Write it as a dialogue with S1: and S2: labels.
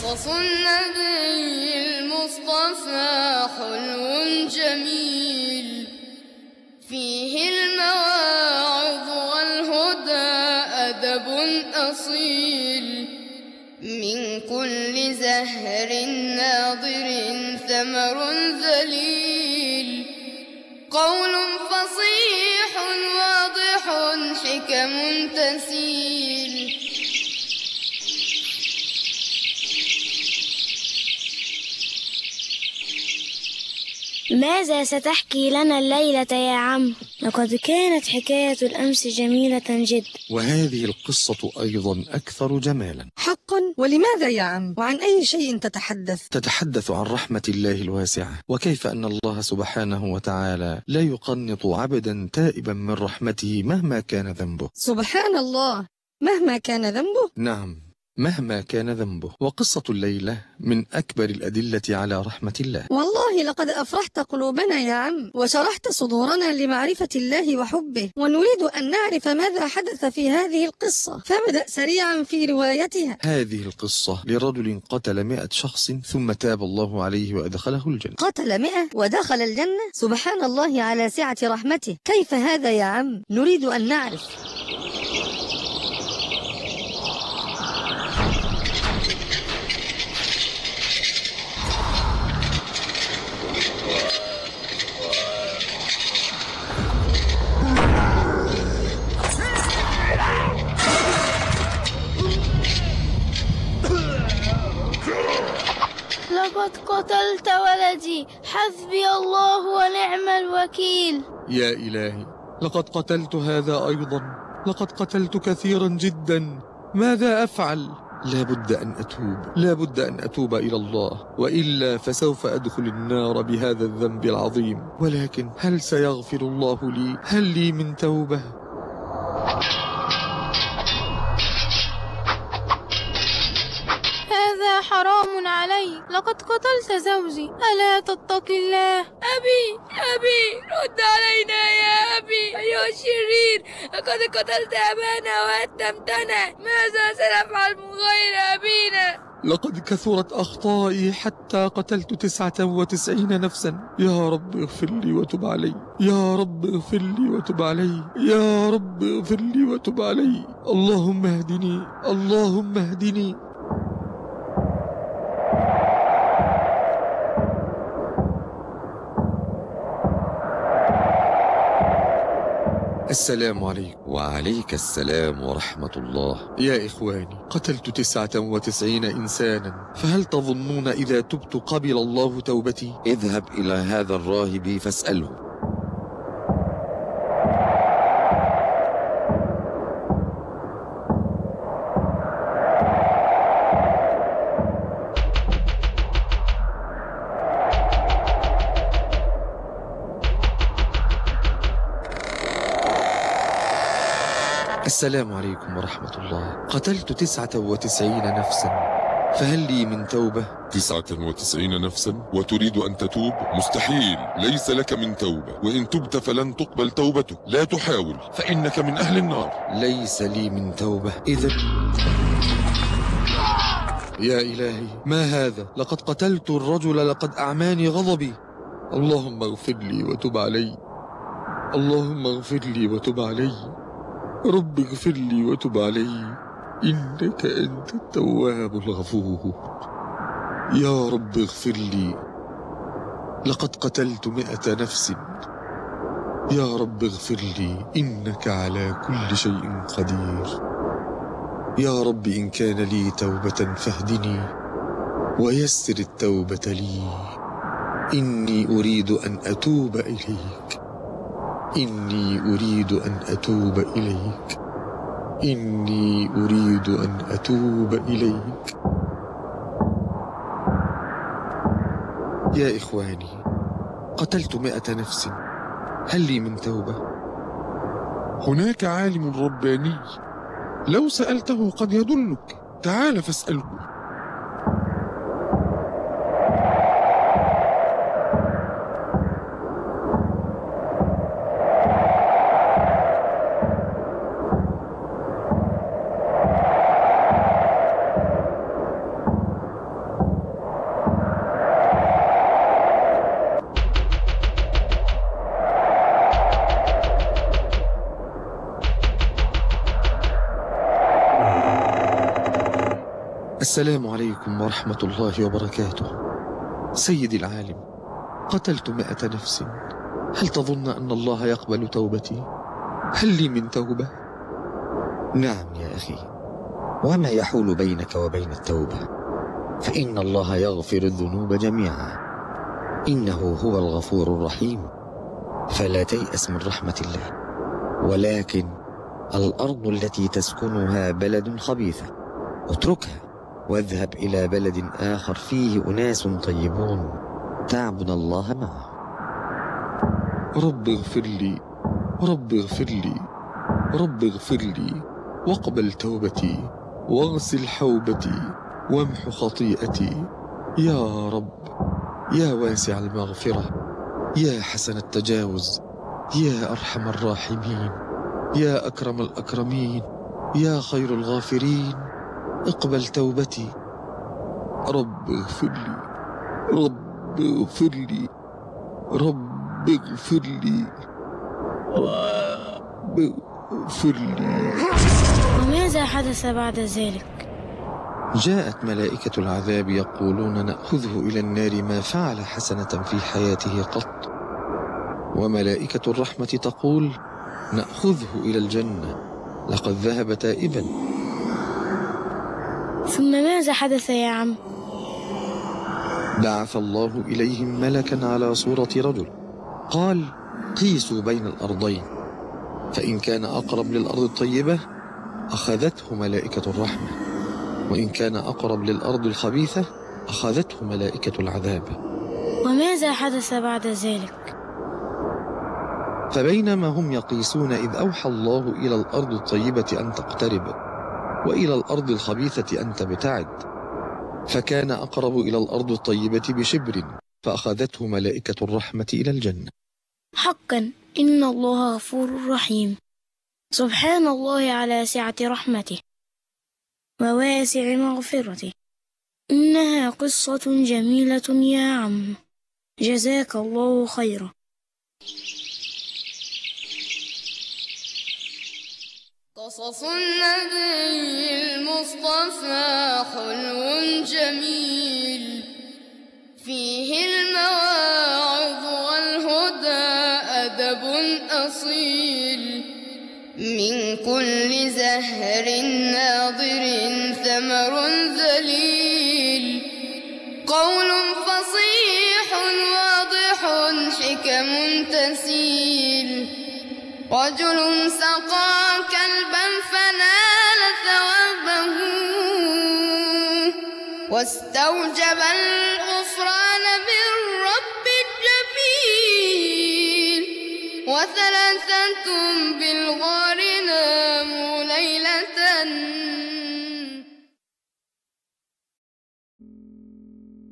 S1: قصص النبي المصطفى حلو جميل، فيه المواعظ والهدى أدب أصيل، من كل زهر ناضر ثمر ذليل، قول فصيح واضح حكم تسيل.
S2: ماذا ستحكي لنا الليلة يا عم؟ لقد كانت حكاية الأمس جميلة جدا،
S3: وهذه القصة أيضا أكثر جمالا.
S4: حقا؟ ولماذا يا عم؟ وعن أي شيء تتحدث؟
S3: تتحدث عن رحمة الله الواسعة، وكيف أن الله سبحانه وتعالى لا يقنط عبدا تائبا من رحمته مهما كان ذنبه.
S4: سبحان الله، مهما كان ذنبه؟
S3: نعم، مهما كان ذنبه. وقصة الليلة من أكبر الأدلة على رحمة الله.
S4: والله لقد أفرحت قلوبنا يا عم، وشرحت صدورنا لمعرفة الله وحبه، ونريد أن نعرف ماذا حدث في هذه القصة، فابدأ سريعا في روايتها.
S3: هذه القصة لرجل قتل 100 شخص ثم تاب الله عليه وأدخله الجنة.
S4: قتل 100 ودخل الجنة؟ سبحان الله على سعة رحمته. كيف هذا يا عم؟ نريد أن نعرف.
S2: لقد قتلت ولدي، حسبي الله ونعم الوكيل.
S3: يا إلهي، لقد قتلت هذا أيضا، لقد قتلت كثيرا جدا، ماذا أفعل؟ لا بد أن أتوب إلى الله، وإلا فسوف أدخل النار بهذا الذنب العظيم. ولكن هل سيغفر الله لي؟ هل لي من توبة؟
S2: هذا حرام علي، لقد قتلت زوجي، ألا تتقي الله؟
S1: أبي رد علينا يا أبي، أيها الشرير، لقد قتلت أبانا وأتمتنا، ماذا سنفعل من غير أبينا؟
S3: لقد كثرت أخطائي حتى قتلت 99 نفسا. يا رب اغفر لي وتب علي، يا رب اغفر لي وتب علي، يا رب اغفر لي وتب علي. اللهم اهدني، اللهم اهدني. السلام عليكم.
S5: وعليك السلام ورحمة الله.
S3: يا إخواني، قتلت 99 إنسانا، فهل تظنون إذا تبت قبل الله توبتي؟
S5: اذهب إلى هذا الراهب فاسأله.
S3: السلام عليكم ورحمة الله. قتلت 99 نفسا، فهل لي من توبة؟
S6: 99 نفسا وتريد أن تتوب؟ مستحيل، ليس لك من توبة، وإن تبت فلن تقبل توبتك، لا تحاول فإنك من أهل النار.
S3: ليس لي من توبة إذن؟ يا إلهي، ما هذا؟ لقد قتلت الرجل، لقد أعماني غضبي. اللهم اغفر لي وتب علي، اللهم اغفر لي وتب علي، رب اغفر لي وتب علي، إنك أنت التواب الغفور. يا رب اغفر لي، لقد قتلت 100 نفس. يا رب اغفر لي، إنك على كل شيء قدير. يا رب إن كان لي توبة فاهدني ويسر التوبة لي، إني أريد أن أتوب إليك، إني أريد أن أتوب إليك، إني أريد أن أتوب إليك. يا إخواني، قتلت 100 نفس، هل لي من توبة؟
S6: هناك عالم رباني لو سألته قد يدلك، تعال فاسأله.
S3: السلام عليكم ورحمة الله وبركاته. سيدي العالم، قتلت 100 نفس، هل تظن أن الله يقبل توبتي؟ هل لي من توبة؟
S7: نعم يا أخي، وما يحول بينك وبين التوبة؟ فإن الله يغفر الذنوب جميعا، إنه هو الغفور الرحيم. فلا تيأس من رحمة الله، ولكن الأرض التي تسكنها بلد خبيثة، اتركها واذهب إلى بلد آخر فيه أناس طيبون تعبد الله معه.
S3: رب اغفر لي، رب اغفر لي، رب اغفر لي، واقبل توبتي، واغسل حوبتي، وامح خطيئتي، يا رب، يا واسع المغفرة، يا حسن التجاوز، يا أرحم الراحمين، يا أكرم الأكرمين، يا خير الغافرين، اقبل توبتي. رب اغفر لي، رب اغفر لي، رب اغفر لي، رب اغفر لي.
S2: وماذا حدث بعد ذلك؟
S3: جاءت ملائكة العذاب يقولون نأخذه إلى النار ما فعل حسنة في حياته قط، وملائكة الرحمة تقول نأخذه إلى الجنة لقد ذهب تائبا.
S2: ثم ماذا حدث يا عم؟
S3: بعث الله إليهم ملكا على صورة رجل، قال قيسوا بين الأرضين، فإن كان أقرب للأرض الطيبة أخذته ملائكة الرحمة، وإن كان أقرب للأرض الخبيثة أخذته ملائكة العذاب.
S2: وماذا حدث بعد ذلك؟
S3: فبينما هم يقيسون إذ أوحى الله إلى الأرض الطيبة أن تقترب، وإلى الأرض الخبيثة أن تبتعد، فكان أقرب إلى الأرض الطيبة بشبر، فأخذته ملائكة الرحمة إلى الجنة.
S2: حقا إن الله غفور رحيم، سبحان الله على سعة رحمته وواسع مغفرته. إنها قصة جميلة يا عم، جزاك الله خيرا.
S1: قصص النبي المصطفى حلو جميل، فيه المواعظ والهدى أدب أصيل، من كل زهر ناضر ثمر ذليل، قول فصيح واضح حكم تسيل، رجل سقى كلبا فنال ثوابه، واستوجب الغفران بالرب الجميل، وثلاثة بالغار